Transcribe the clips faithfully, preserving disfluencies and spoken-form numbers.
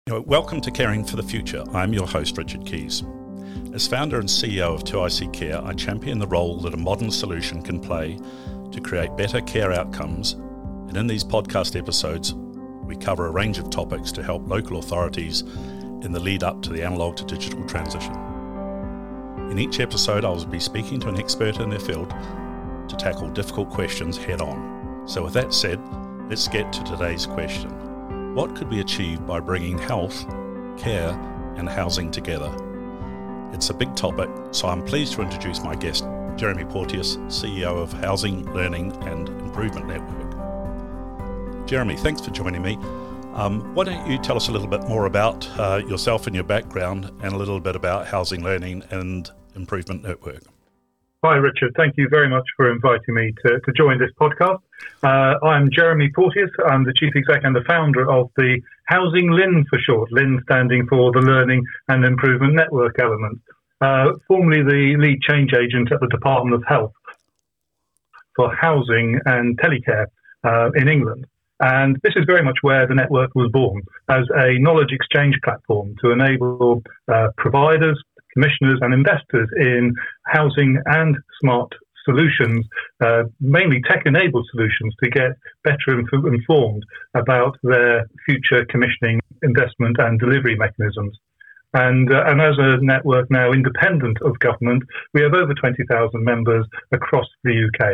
Welcome to Caring for the Future. I'm your host, Richard Keys. As founder and C E O of two I C Care, I champion the role that a modern solution can play to create better care outcomes. And in these podcast episodes, we cover a range of topics to help local authorities in the lead up to the analogue to digital transition. In each episode, I will be speaking to an expert in their field to tackle difficult questions head on. So with that said, let's get to today's question. What could we achieve by bringing health, care and housing together? It's a big topic, so I'm pleased to introduce my guest, Jeremy Porteous, C E O of Housing, Learning and Improvement Network. Jeremy, thanks for joining me. Um, why don't you tell us a little bit more about uh, yourself and your background and a little bit about Housing, Learning and Improvement Network? Hi, Richard. Thank you very much for inviting me to, to join this podcast. Uh, I'm Jeremy Porteous. I'm the Chief Exec and the founder of the Housing L I N for short, L I N standing for the Learning and Improvement Network element, uh, formerly the lead change agent at the Department of Health for housing and telecare uh, in England. And this is very much where the network was born, as a knowledge exchange platform to enable uh, providers, commissioners and investors in housing and smart solutions, uh, mainly tech-enabled solutions, to get better inf- informed about their future commissioning, investment and delivery mechanisms. And, uh, and as a network now independent of government, we have over twenty thousand members across the U K.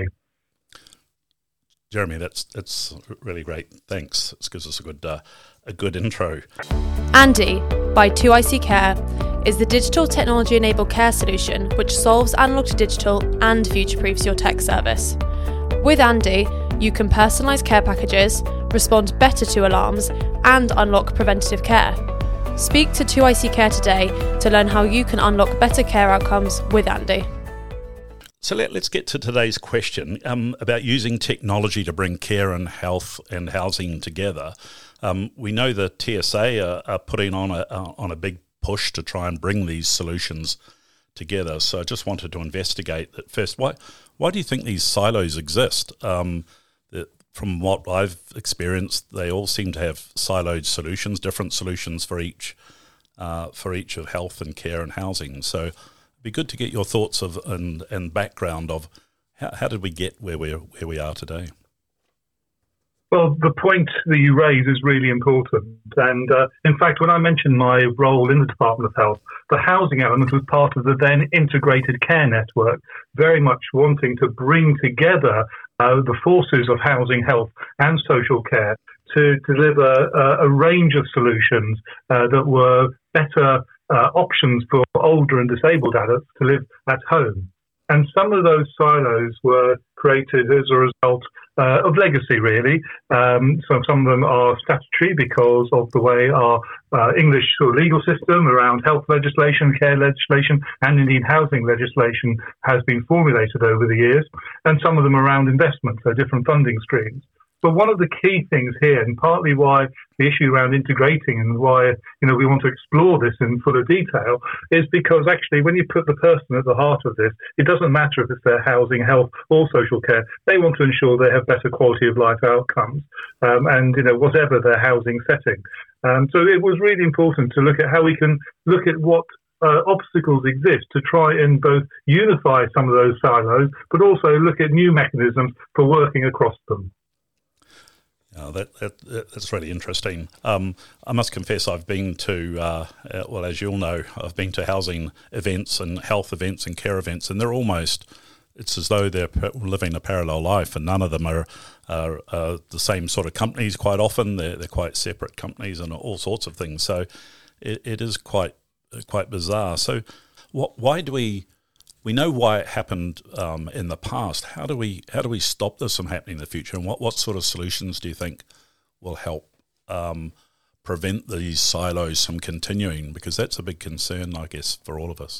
Jeremy, that's that's really great. Thanks. This gives us a good uh, a good intro. Andy, by two I C Care, is the digital technology-enabled care solution which solves analog to digital and future-proofs your tech service. With Andy, you can personalise care packages, respond better to alarms, and unlock preventative care. Speak to two I C Care today to learn how you can unlock better care outcomes with Andy. So let, let's get to today's question um, about using technology to bring care and health and housing together. Um, we know the T S A are, are putting on a uh, on a big push to try and bring these solutions together. So I just wanted to investigate that first. Why why do you think these silos exist? Um, that from what I've experienced, they all seem to have siloed solutions, different solutions for each uh, for each of health and care and housing. So it'd be good to get your thoughts of and, and background of how, how did we get where we where we are today. Well, the point that you raise is really important. And uh, in fact, when I mentioned my role in the Department of Health, the housing element was part of the then integrated care network, very much wanting to bring together uh, the forces of housing, health and social care to deliver uh, a range of solutions uh, that were better uh, options for older and disabled adults to live at home. And some of those silos were created as a result uh, of legacy, really. Um, so some of them are statutory because of the way our uh, English sort of legal system around health legislation, care legislation, and indeed housing legislation has been formulated over the years. And some of them around investment, so different funding streams. But one of the key things here, and partly why the issue around integrating and why, you know, we want to explore this in fuller detail, is because actually when you put the person at the heart of this, it doesn't matter if it's their housing, health or social care. They want to ensure they have better quality of life outcomes um, and, you know, whatever their housing setting. Um, so it was really important to look at how we can look at what Uh, obstacles exist to try and both unify some of those silos, but also look at new mechanisms for working across them. Oh, that, that that's really interesting. Um, I must confess, I've been to, uh, uh, well, as you'll know, I've been to housing events and health events and care events, and they're almost, it's as though they're living a parallel life, and none of them are, are, are the same sort of companies quite often. They're, they're quite separate companies and all sorts of things. So it, it is quite quite bizarre. So what, why do we... We know why it happened um, in the past. How do we how do we stop this from happening in the future? And what, what sort of solutions do you think will help um, prevent these silos from continuing? Because that's a big concern, I guess, for all of us.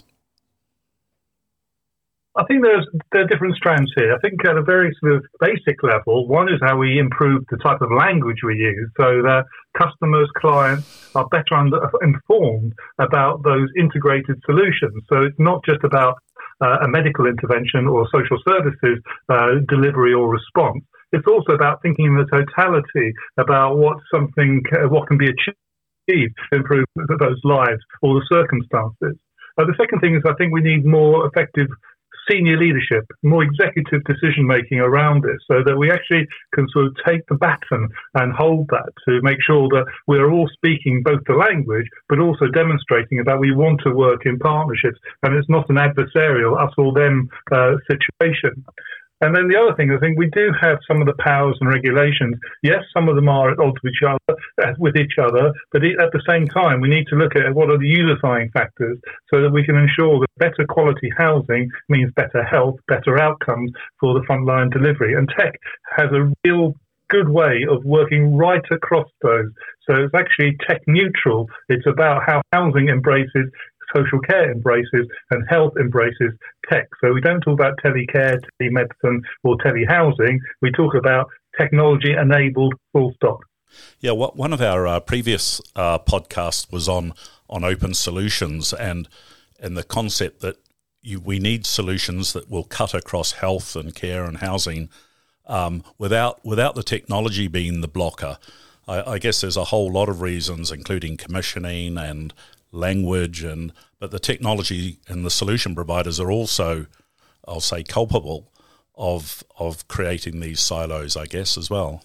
I think there's there are different strands here. I think at a very sort of basic level, one is how we improve the type of language we use so that customers, clients are better under, informed about those integrated solutions. So it's not just about Uh, a medical intervention or social services uh, delivery or response. It's also about thinking in the totality about what something, what can be achieved achieve improvement of those lives or the circumstances. Uh, the second thing is I think we need more effective senior leadership, more executive decision-making around this so that we actually can sort of take the baton and hold that to make sure that we're all speaking both the language but also demonstrating that we want to work in partnerships and it's not an adversarial us or them uh, situation. And then the other thing, I think we do have some of the powers and regulations. Yes, some of them are at odds with each other, uh, with each other, but at the same time, we need to look at what are the unifying factors so that we can ensure that better quality housing means better health, better outcomes for the frontline delivery. And tech has a real good way of working right across those. So it's actually tech neutral. It's about how housing embraces social care embraces and health embraces tech. So we don't talk about telecare, telemedicine or telehousing. We talk about technology enabled full stop. Yeah, what, one of our uh, previous uh, podcasts was on, on open solutions and and the concept that you, we need solutions that will cut across health and care and housing um, without without the technology being the blocker. I, I guess there's a whole lot of reasons, including commissioning and language, and but the technology and the solution providers are also, I'll say, culpable of of creating these silos, I guess, as well.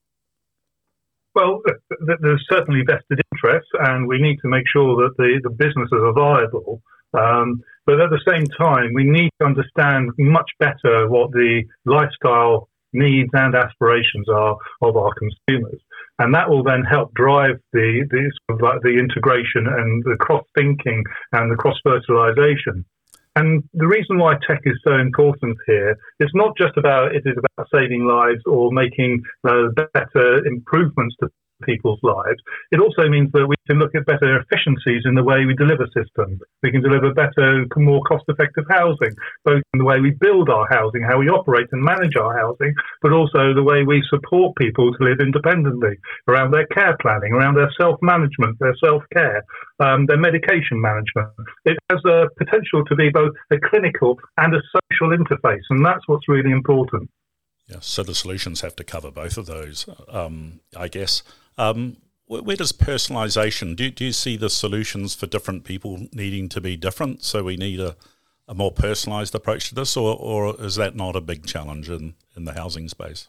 Well, there's certainly vested interest, and we need to make sure that the, the businesses are viable. Um, but at the same time, we need to understand much better what the lifestyle needs and aspirations are of our consumers. And that will then help drive the the, sort of like the integration and the cross-thinking and the cross-fertilization. And the reason why tech is so important here is not just about it is about saving lives or making uh, better improvements to people's lives. It also means that we can look at better efficiencies in the way we deliver systems. We can deliver better, more cost-effective housing, both in the way we build our housing, how we operate and manage our housing, but also the way we support people to live independently around their care planning, around their self-management, their self-care, um, their medication management. It has a potential to be both a clinical and a social interface, and that's what's really important. Yeah, so the solutions have to cover both of those, um, I guess. Um, where, where does personalisation, do, do you see the solutions for different people needing to be different? So we need a, a more personalised approach to this, or, or is that not a big challenge in, in the housing space?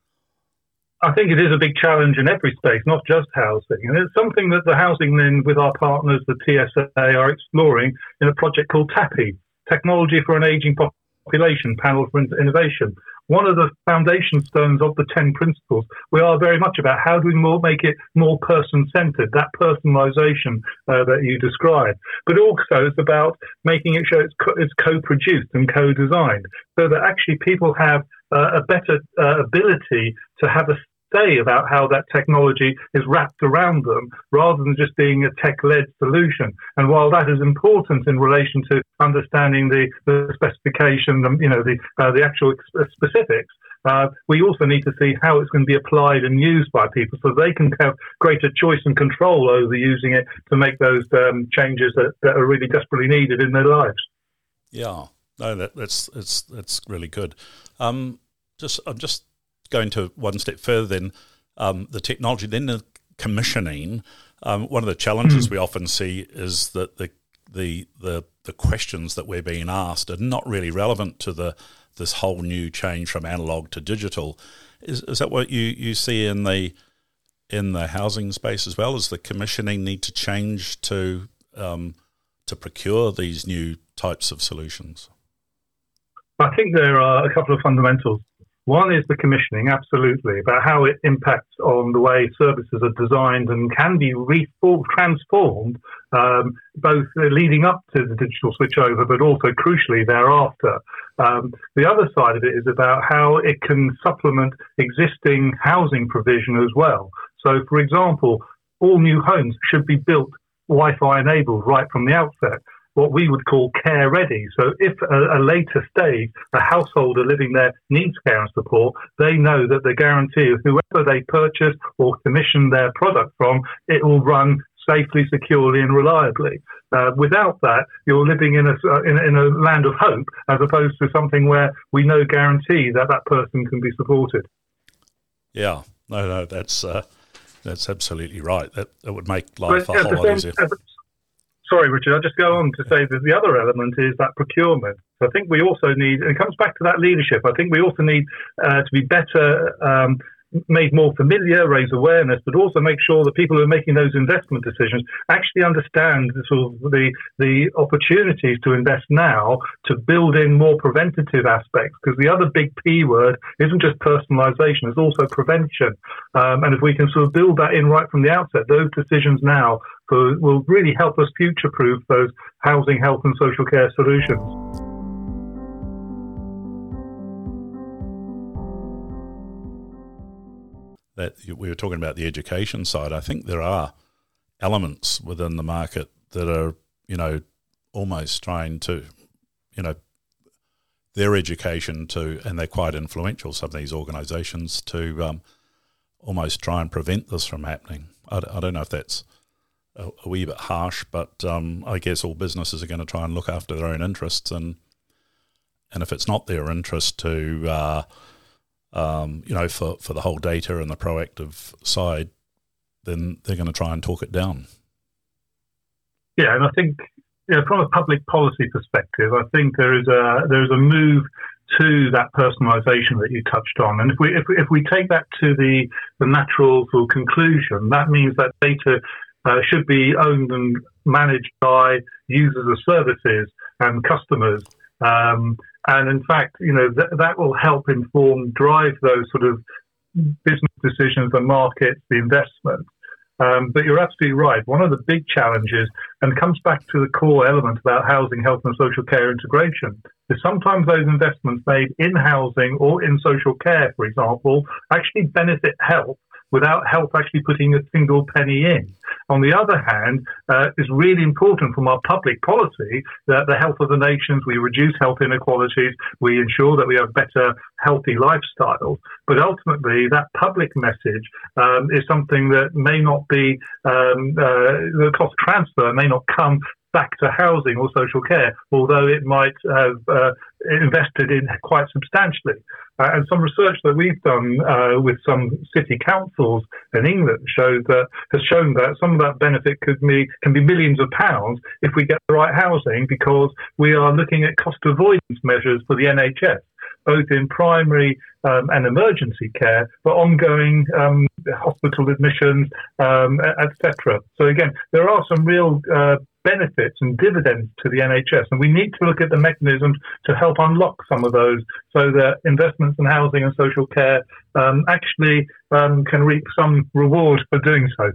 I think it is a big challenge in every space, not just housing. And it's something that the Housing Then with our partners, the T S A, are exploring in a project called TAPI, Technology for an Ageing Population, Panel for Innovation. One of the foundation stones of the ten principles, we are very much about how do we more make it more person-centered, that personalization uh, that you described. But also it's about making it show it's, co- it's co-produced and co-designed so that actually people have uh, a better uh, ability to have a say about how that technology is wrapped around them rather than just being a tech-led solution. And while that is important in relation to understanding the, the specification, the, you know, the, uh, the actual ex- specifics, uh, we also need to see how it's going to be applied and used by people so they can have greater choice and control over using it to make those um, changes that, that are really desperately needed in their lives. Yeah, no, that, that's, that's, that's really good. Um, just, I'm just going to one step further then, um, the technology, then the commissioning. Um, one of the challenges mm. we often see is that the, the the the questions that we're being asked are not really relevant to the this whole new change from analog to digital. Is is that what you, you see in the in the housing space as well? Does the commissioning need to change to um, to procure these new types of solutions? I think there are a couple of fundamentals. One is the commissioning, absolutely, about how it impacts on the way services are designed and can be reformed, transformed, um, both leading up to the digital switchover, but also crucially thereafter. Um, the other side of it is about how it can supplement existing housing provision as well. So, for example, all new homes should be built Wi-Fi enabled right from the outset, what we would call care ready. So if a, a later stage, a householder living there needs care and support, they know that the guarantee of whoever they purchase or commission their product from, it will run safely, securely and reliably. Uh, without that, you're living in a, uh, in, in a land of hope as opposed to something where we no guarantee that that person can be supported. Yeah, no, no, that's uh, that's absolutely right. That, that would make life but a whole lot same, easier. The, sorry, Richard, I'll just go on to say that the other element is that procurement. So I think we also need, and it comes back to that leadership, I think we also need uh, to be better um, made more familiar, raise awareness, but also make sure that people who are making those investment decisions actually understand the sort of the the opportunities to invest now to build in more preventative aspects. Because the other big P word isn't just personalisation; it's also prevention. Um, and if we can sort of build that in right from the outset, those decisions now for, will really help us future-proof those housing, health, and social care solutions. That we were talking about the education side, I think there are elements within the market that are, you know, almost trying to, you know, their education to, and they're quite influential, some of these organisations, to um, almost try and prevent this from happening. I, I don't know if that's a, a wee bit harsh, but um, I guess all businesses are going to try and look after their own interests, and and if it's not their interest to uh, Um, you know, for, for the whole data and the proactive side, then they're going to try and talk it down. Yeah, and I think, you know, from a public policy perspective, I think there is a there is a move to that personalisation that you touched on, and if we if we, if we take that to the the natural sort of conclusion, that means that data uh, should be owned and managed by users of services and customers. Um, And in fact, you know, th- that will help inform, drive those sort of business decisions, the markets, the investment. Um, but you're absolutely right. One of the big challenges, and comes back to the core element about housing, health and social care integration, is sometimes those investments made in housing or in social care, for example, actually benefit health without health actually putting a single penny in. On the other hand, uh, it's really important from our public policy that the health of the nations, we reduce health inequalities, we ensure that we have better, healthy lifestyles. But ultimately, that public message um, is something that may not be, um, uh, the cost transfer may not come back to housing or social care, although it might have uh, invested in quite substantially. Uh, and some research that we've done uh, with some city councils in England showed that has shown that some of that benefit could be can be millions of pounds if we get the right housing, because we are looking at cost avoidance measures for the N H S, both in primary um, and emergency care, but ongoing um, hospital admissions, um, et cetera. So again, there are some real uh, benefits and dividends to the N H S, and we need to look at the mechanisms to help unlock some of those so that investments in housing and social care um, actually um, can reap some reward for doing so.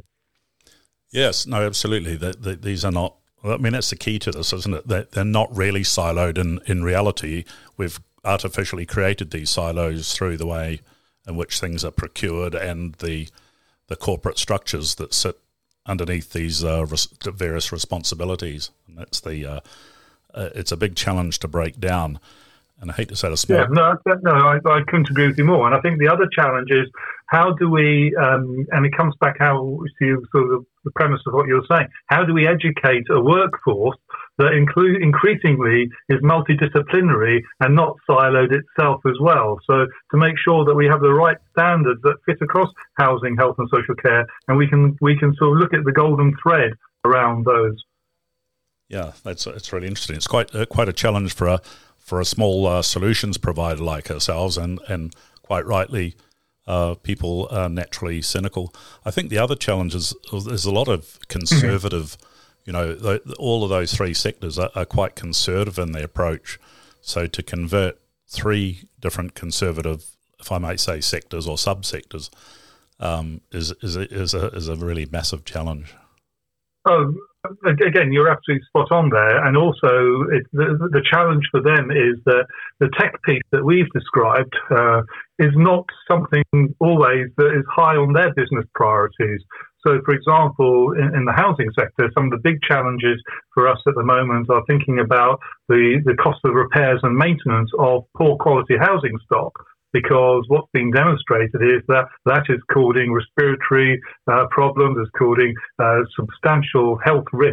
Yes, no, absolutely. The, the, these are not, I mean, that's the key to this, isn't it? That they're not really siloed in, in reality. We've artificially created these silos through the way in which things are procured and the the corporate structures that sit underneath these uh, res- various responsibilities. And that's the uh, uh, it's a big challenge to break down. And I hate to say the small. Yeah, no, no, I, I couldn't agree with you more. And I think the other challenge is how do we, um, and it comes back how to sort of the premise of what you're saying. How do we educate a workforce that include increasingly is multidisciplinary and not siloed itself as well? So to make sure that we have the right standards that fit across housing, health, and social care, and we can we can sort of look at the golden thread around those. Yeah, that's it's really interesting. It's quite uh, quite a challenge for a. for a small uh, solutions provider like ourselves, and, and quite rightly, uh, people are naturally cynical. I think the other challenge is there's a lot of conservative, mm-hmm. you know, th- all of those three sectors are, are quite conservative in their approach. So to convert three different conservative, if I might say, sectors or subsectors um, is, is, a, is, a, is a really massive challenge. Oh, again, you're absolutely spot on there. And also, it, the, the challenge for them is that the tech piece that we've described uh, is not something always that is high on their business priorities. So, for example, in, in the housing sector, some of the big challenges for us at the moment are thinking about the, the cost of repairs and maintenance of poor quality housing stock. Because what's being demonstrated is that that is causing respiratory uh, problems, is causing uh, substantial health risks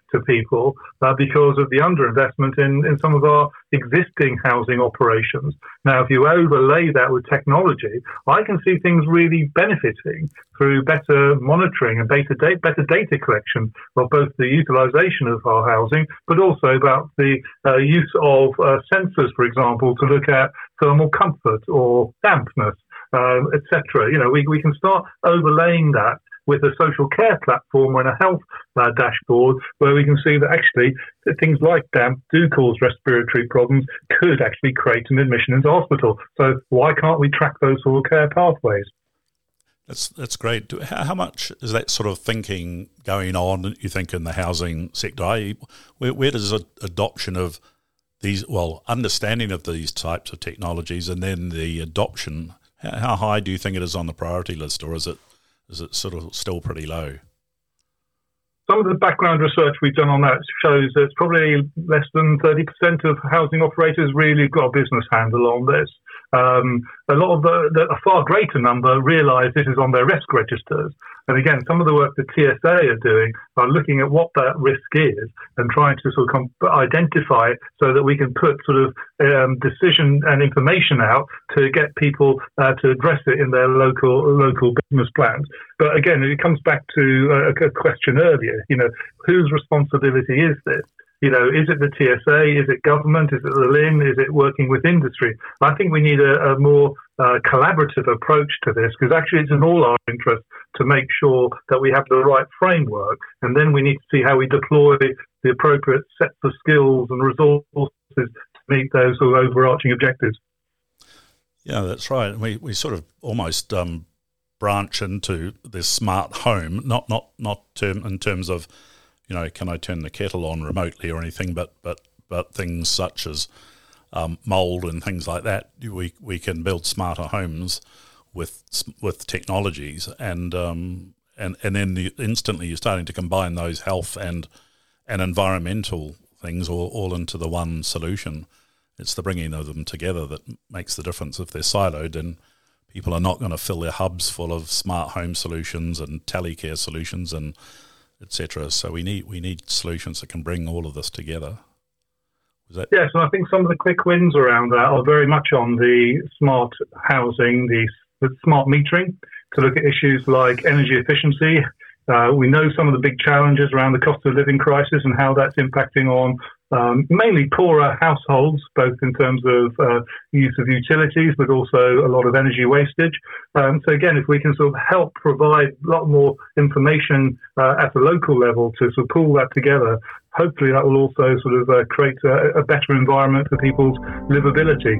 to people uh, because of the underinvestment in, in some of our existing housing operations. Now, if you overlay that with technology, I can see things really benefiting through better monitoring and better data, better data collection of both the utilization of our housing, but also about the uh, use of uh, sensors, for example, to look at thermal comfort or dampness, uh, et cetera. You know, we, we can start overlaying that with a social care platform and a health uh, dashboard where we can see that actually that things like damp do cause respiratory problems, could actually create an admission into hospital. So why can't we track those sort of care pathways? That's that's great. How, how much is that sort of thinking going on, you think, in the housing sector? Where, where does a, adoption of these, well, understanding of these types of technologies and then the adoption, how, how high do you think it is on the priority list, or is it is it sort of still pretty low? Some of the background research we've done on that shows that it's probably less than thirty percent of housing operators really got a business handle on this. Um, a lot of the, the, a far greater number realise this is on their risk registers. And again, some of the work the T S A are doing are looking at what that risk is and trying to sort of com- identify it so that we can put sort of um, decision and information out to get people uh, to address it in their local local business plans. But again, it comes back to a, a question earlier. You know, whose responsibility is this? You know, is it the T S A? Is it government? Is it the L I N? Is it working with industry? I think we need a, a more uh, collaborative approach to this, because actually it's in all our interest to make sure that we have the right framework, and then we need to see how we deploy the appropriate sets of skills and resources to meet those sort of overarching objectives. Yeah, that's right. We we sort of almost um, branch into this smart home, not not not term, in terms of, you know, can I turn the kettle on remotely or anything, but but but things such as um, mold and things like that. We we can build smarter homes with with technologies, and um, and and then the, instantly you're starting to combine those health and and environmental things all, all into the one solution. It's the bringing of them together that makes the difference. If they're siloed, then people are not going to fill their hubs full of smart home solutions and telecare solutions and et cetera. So we need we need solutions that can bring all of this together. Was that- yes, and I think some of the quick wins around that are very much on the smart housing, the, the smart metering, to look at issues like energy efficiency. Uh, we know some of the big challenges around the cost of living crisis and how that's impacting on um, mainly poorer households, both in terms of uh, use of utilities, but also a lot of energy wastage. Um, so again, if we can sort of help provide a lot more information uh, at a local level to sort of pull that together, hopefully that will also sort of uh, create a, a better environment for people's livability.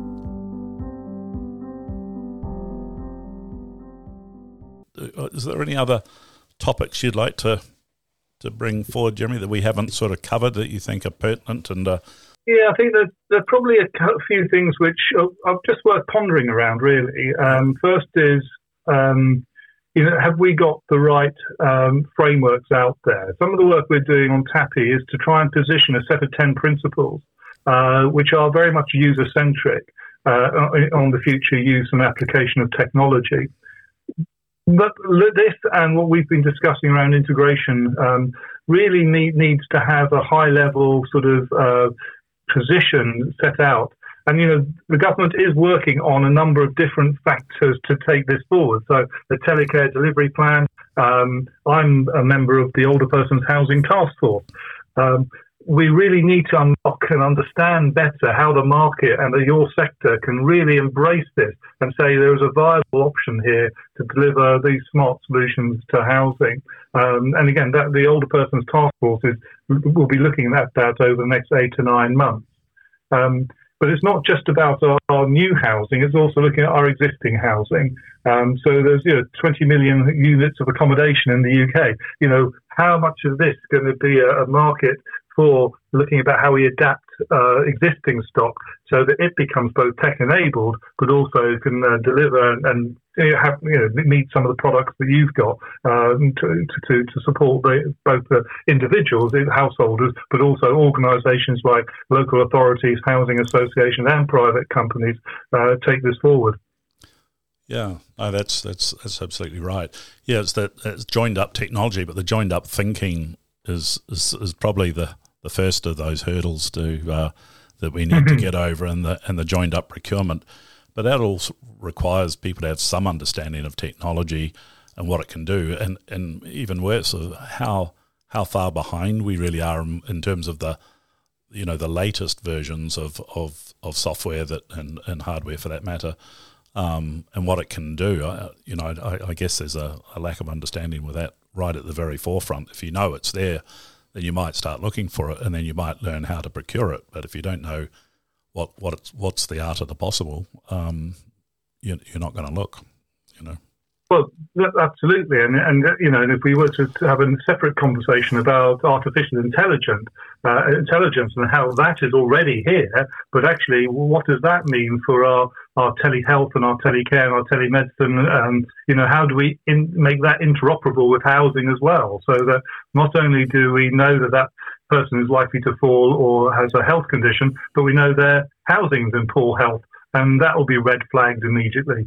Is there any other topics you'd like to to bring forward, Jeremy, that we haven't sort of covered that you think are pertinent? And uh... yeah, I think that there are probably a few things which are just worth pondering around, really. Um, first is, um, you know, have we got the right um, frameworks out there? Some of the work we're doing on TAPI is to try and position a set of ten principles, uh, which are very much user-centric uh, on the future use and application of technology. But this and what we've been discussing around integration um, really need, needs to have a high-level sort of uh, position set out. And, you know, the government is working on a number of different factors to take this forward. So the Telecare Delivery Plan, um, I'm a member of the Older Persons Housing Task Force. Um, we really need to unlock and understand better how the market and the, your sector can really embrace this and say there is a viable option here to deliver these smart solutions to housing. Um, and again, that the Older Persons Task Force is, will be looking at that over the next eight to nine months. Um, but it's not just about our, our new housing, it's also looking at our existing housing. Um, so there's, you know, twenty million units of accommodation in the U K. You know, how much of this is going to be a, a market for looking about how we adapt uh, existing stock so that it becomes both tech-enabled, but also can uh, deliver and, and you know, have, you know, meet some of the products that you've got uh, to, to, to support the, both the individuals, the householders, but also organisations like local authorities, housing associations and private companies uh, take this forward. Yeah, no, that's that's that's absolutely right. Yeah, it's that it's joined up technology, but the joined up thinking is is, is probably the, the first of those hurdles to uh, that we need to get over, and the and the joined up procurement. But that also requires people to have some understanding of technology and what it can do, and, and even worse, of how how far behind we really are in, in terms of the you know the latest versions of, of, of software that and, and hardware for that matter, um, and what it can do. I, you know, I, I guess there's a, a lack of understanding with that right at the very forefront. If you know it's there, then you might start looking for it, and then you might learn how to procure it. But if you don't know what what it's, what's the art of the possible, um, you, you're not going to look. You know. Well, absolutely, and and you know, and if we were to have a separate conversation about artificial intelligence, uh, intelligence, and how that is already here, but actually, what does that mean for our, our telehealth and our telecare and our telemedicine? And you know, how do we in, make that interoperable with housing as well, so that not only do we know that that person is likely to fall or has a health condition, but we know their housing's in poor health, and that will be red flagged immediately.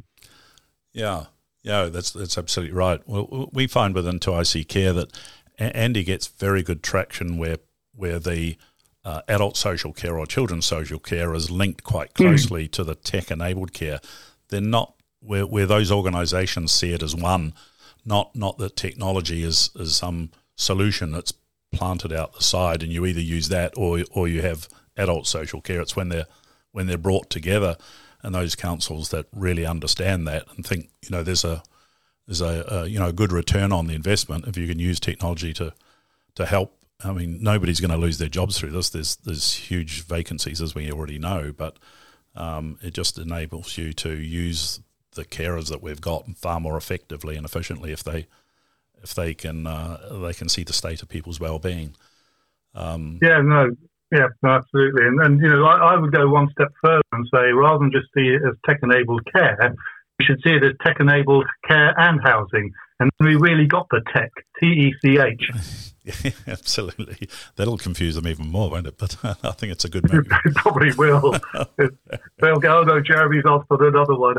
Yeah. Yeah, that's that's absolutely right. Well, we find within two I C Care that Andy gets very good traction where where the uh, adult social care or children's social care is linked quite closely mm. to the tech-enabled care. They're not where where those organisations see it as one, not not that technology is is some solution that's planted out the side and you either use that or or you have adult social care. It's when they're when they're brought together. And those councils that really understand that and think, you know, there's a there's a, a you know a good return on the investment if you can use technology to to help. I mean, nobody's going to lose their jobs through this. There's there's huge vacancies, as we already know, but um, it just enables you to use the carers that we've got far more effectively and efficiently if they if they can uh, they can see the state of people's well-being. Um, yeah, no. Yeah, no, absolutely. And, and you know, I, I would go one step further and say rather than just see it as tech-enabled care, we should see it as tech-enabled care and housing. And we really got the tech, T E C H. Yeah, absolutely. That'll confuse them even more, won't it? But I think it's a good move. It probably will. They'll go, oh no, Jeremy's off for another one.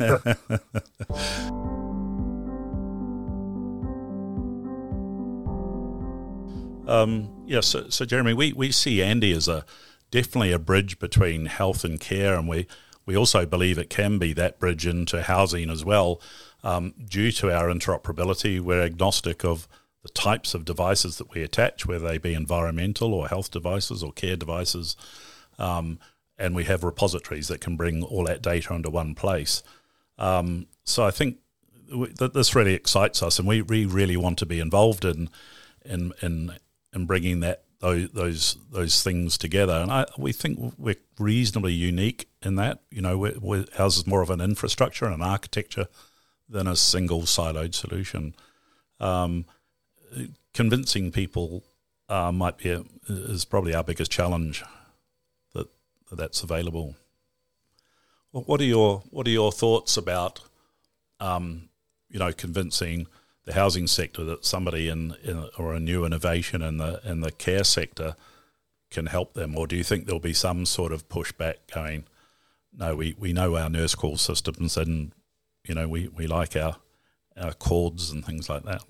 Um, yeah, so, so Jeremy, we, we see Andy as a definitely a bridge between health and care, and we, we also believe it can be that bridge into housing as well. Um, due to our interoperability, we're agnostic of the types of devices that we attach, whether they be environmental or health devices or care devices, um, and we have repositories that can bring all that data into one place. Um, so I think w- that this really excites us, and we, we really want to be involved in in in and bringing that those those those things together, and I, we think we're reasonably unique in that. You know, we're, we're, ours is more of an infrastructure and an architecture than a single siloed solution. Um, convincing people uh, might be a, is probably our biggest challenge that, that that's available. Well, what are your what are your thoughts about um, you know convincing the housing sector that somebody in, in or a new innovation in the in the care sector can help them, or do you think there'll be some sort of pushback going, no, we, we know our nurse call systems and you know we, we like our our cords and things like that?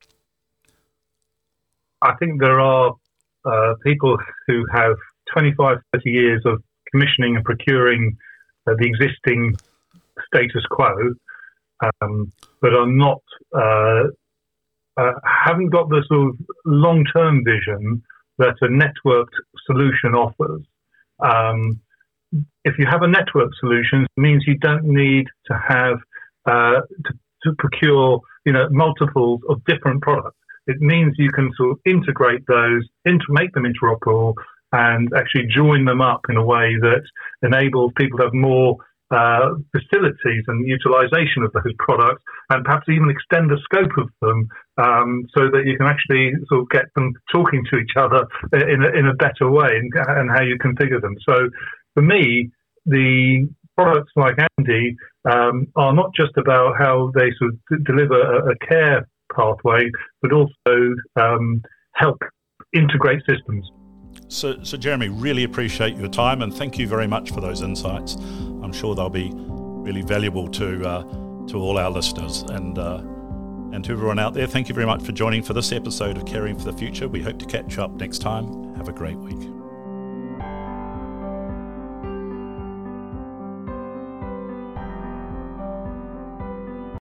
I think there are uh, people who have twenty-five, thirty years of commissioning and procuring uh, the existing status quo, um, but are not uh, uh, haven't got the sort of long-term vision that a networked solution offers. Um, if you have a network solution, it means you don't need to have uh, to, to procure, you know, multiples of different products. It means you can sort of integrate those, inter- make them interoperable, and actually join them up in a way that enables people to have more uh, facilities and utilization of those products, and perhaps even extend the scope of them, um, so that you can actually sort of get them talking to each other in a, in a better way, and, and how you configure them. So, for me, the products like Andy um, are not just about how they sort of d- deliver a, a care pathway, but also um, help integrate systems. So, so Jeremy, really appreciate your time, and thank you very much for those insights. I'm sure they'll be really valuable to uh, to all our listeners, and uh, And to everyone out there, thank you very much for joining for this episode of Caring for the Future. We hope to catch you up next time. Have a great week.